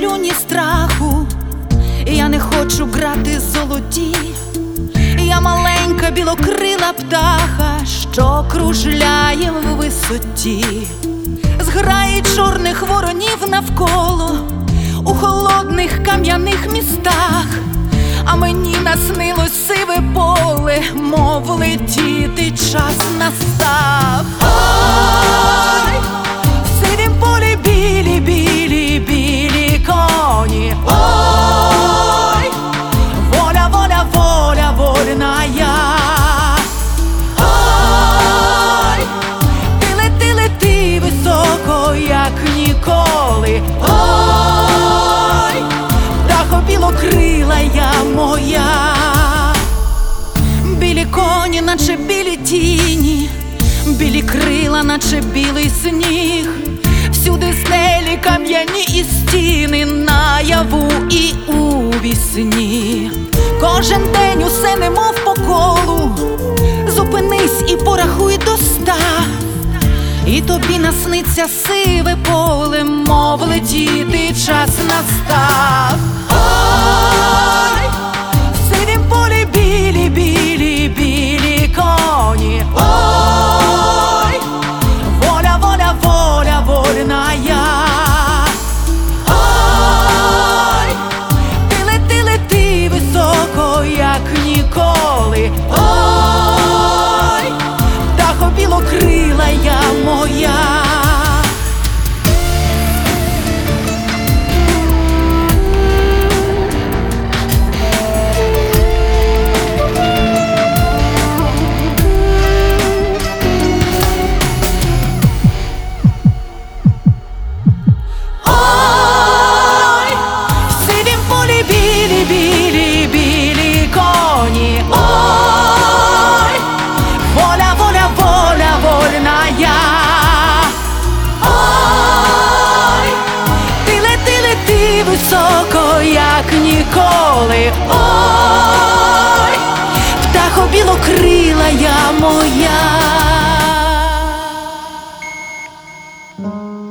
хочу ні страху, я не хочу грати золоті. Я маленька білокрила птаха, що кружляє в висоті. Зграї чорних воронів навколо у холодних кам'яних містах, а мені наснилось сиве поле, мов летіти час настав. Ой, в сивім полі білі, білі, білі коні. Ой, воля, воля, воля, вольна я. Ой, ти лети високо, як ніколи. Ой, птахо білокрила я моя. Білі коні, наче білі тіні, білі крила, наче білий сніг. Всюди стелі кам'яні і стіни, наяву і у вісні. Кожен день усе немов по колу. Зупинись і порахуй до 100, і тобі насниться сиве поле, мов летіти час настав. Ой, в сивім полі білі, білі, білі коні. Ой, воля, воля, воля, вольна я. Ой, ти лети високо, як ніколи. Ой, птахо білокрила я моя. Високо, як ніколи. Ой, птахо білокрила я моя.